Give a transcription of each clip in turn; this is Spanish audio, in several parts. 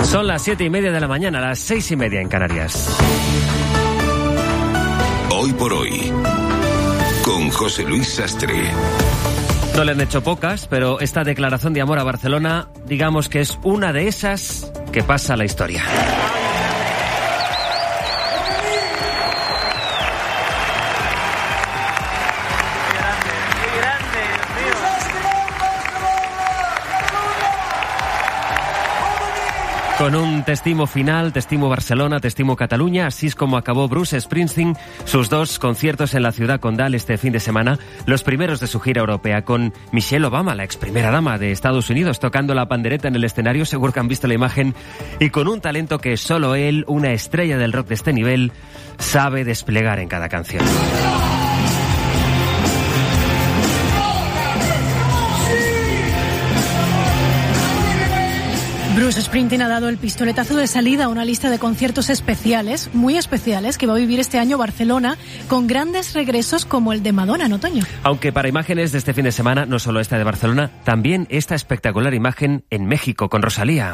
Son las 7:30 de la mañana, las 6:30 en Canarias. Hoy por hoy, con José Luis Sastre. No le han hecho pocas, pero esta declaración de amor a Barcelona, digamos que es una de esas que pasa a la historia. Con un T'estimo final, T'estimo Barcelona, T'estimo Cataluña, así es como acabó Bruce Springsteen sus 2 conciertos en la ciudad condal este fin de semana, los primeros de su gira europea, con Michelle Obama, la ex primera dama de Estados Unidos, tocando la pandereta en el escenario, seguro que han visto la imagen, y con un talento que solo él, una estrella del rock de este nivel, sabe desplegar en cada canción. Bruce Springsteen ha dado el pistoletazo de salida a una lista de conciertos especiales, muy especiales, que va a vivir este año Barcelona, con grandes regresos como el de Madonna en otoño. Aunque para imágenes de este fin de semana, no solo esta de Barcelona, también esta espectacular imagen en México con Rosalía.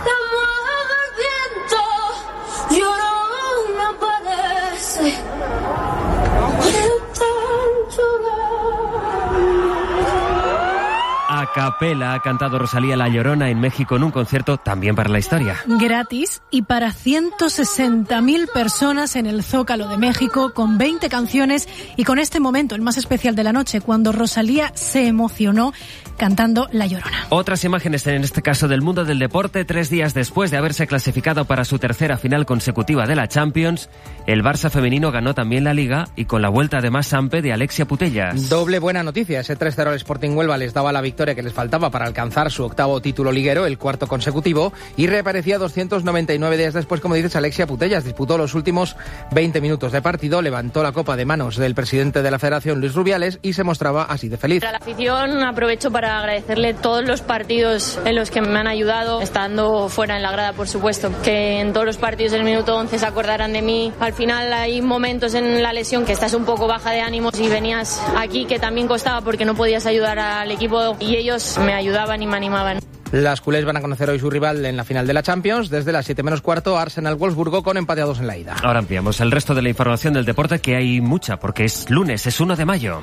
A capela ha cantado Rosalía La Llorona en México en un concierto también para la historia. Gratis y para 160.000 personas en el Zócalo de México, con 20 canciones y con este momento, el más especial de la noche, cuando Rosalía se emocionó cantando La Llorona. Otras imágenes, en este caso del mundo del deporte, 3 días después de haberse clasificado para su tercera final consecutiva de la Champions, el Barça femenino ganó también la Liga y con la vuelta además Sampe de Alexia Putellas. Doble buena noticia, ese 3-0 al Sporting Huelva les daba la victoria que les faltaba para alcanzar su 8º título liguero, el 4º consecutivo, y reaparecía 299 días después, como dices, Alexia Putellas. Disputó los últimos 20 minutos de partido, levantó la copa de manos del presidente de la Federación, Luis Rubiales, y se mostraba así de feliz. Para la afición aprovecho para agradecerle todos los partidos en los que me han ayudado, estando fuera en la grada, por supuesto, que en todos los partidos del minuto 11 se acordarán de mí. Al final hay momentos en la lesión que estás un poco baja de ánimos y venías aquí que también costaba porque no podías ayudar al equipo y ellos me ayudaban y me animaban. Las culés van a conocer hoy su rival en la final de la Champions. Desde las 7:15, Arsenal-Wolfsburgo con empate a 2 en la ida. Ahora ampliamos el resto de la información del deporte, que hay mucha, porque es lunes, es 1 de mayo.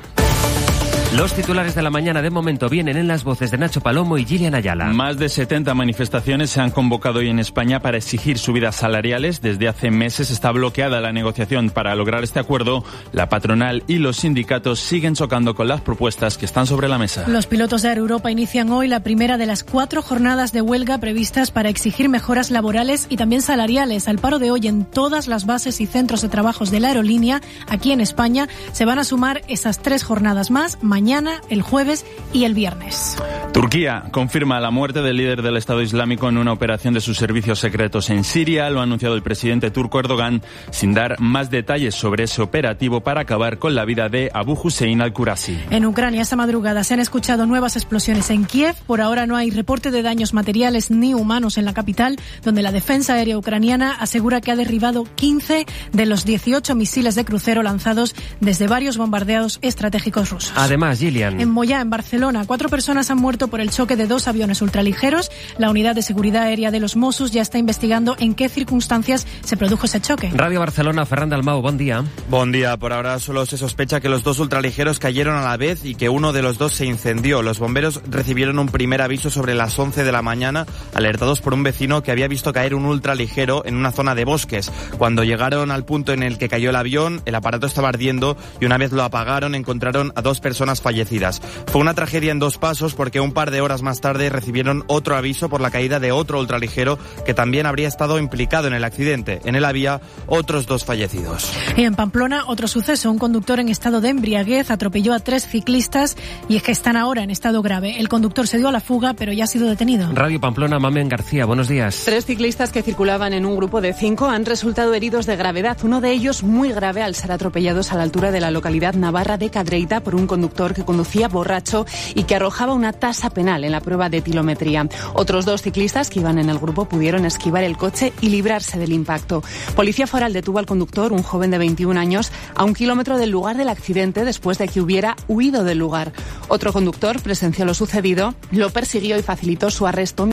Los titulares de la mañana de momento vienen en las voces de Nacho Palomo y Gillian Ayala. Más de 70 manifestaciones se han convocado hoy en España para exigir subidas salariales. Desde hace meses está bloqueada la negociación para lograr este acuerdo. La patronal y los sindicatos siguen chocando con las propuestas que están sobre la mesa. Los pilotos de Air Europa inician hoy la primera de las 4 jornadas de huelga previstas para exigir mejoras laborales y también salariales. Al paro de hoy en todas las bases y centros de trabajos de la aerolínea, aquí en España, se van a sumar esas 3 jornadas más, mañana, el jueves y el viernes. Turquía confirma la muerte del líder del Estado Islámico en una operación de sus servicios secretos en Siria. Lo ha anunciado el presidente turco Erdogan, sin dar más detalles sobre ese operativo para acabar con la vida de Abu Hussein al-Qurasi. En Ucrania esta madrugada se han escuchado nuevas explosiones en Kiev. Por ahora no hay reporte de daños materiales ni humanos en la capital, donde la defensa aérea ucraniana asegura que ha derribado 15 de los 18 misiles de crucero lanzados desde varios bombardeos estratégicos rusos. Además, Gillian. En Moyá, en Barcelona, 4 personas han muerto por el choque de 2 aviones ultraligeros. La unidad de seguridad aérea de los Mossos ya está investigando en qué circunstancias se produjo ese choque. Radio Barcelona, Ferran Dalmau, buen día. Buen día. Por ahora solo se sospecha que los 2 ultraligeros cayeron a la vez y que uno de los 2 se incendió. Los bomberos recibieron un primer aviso sobre las 11 de la mañana, alertados por un vecino que había visto caer un ultraligero en una zona de bosques. Cuando llegaron al punto en el que cayó el avión, el aparato estaba ardiendo y una vez lo apagaron encontraron a 2 personas fallecidas. Fue una tragedia en 2 pasos porque un par de horas más tarde recibieron otro aviso por la caída de otro ultraligero que también habría estado implicado en el accidente. En él había otros 2 fallecidos. Y en Pamplona, otro suceso. Un conductor en estado de embriaguez atropelló a 3 ciclistas y es que están ahora en estado grave. El conductor se dio a la fuga, pero ya ha sido detenido. Radio Pamplona, Mamen García, buenos días. 3 ciclistas que circulaban en un grupo de 5 han resultado heridos de gravedad. Uno de ellos muy grave al ser atropellados a la altura de la localidad navarra de Cadreita por un conductor que conducía borracho y que arrojaba una tasa penal en la prueba de etilometría. Otros 2 ciclistas que iban en el grupo pudieron esquivar el coche y librarse del impacto. Policía Foral detuvo al conductor, un joven de 21 años, a 1 kilómetro del lugar del accidente después de que hubiera huido del lugar. Otro conductor presenció lo sucedido, lo persiguió y facilitó su arresto.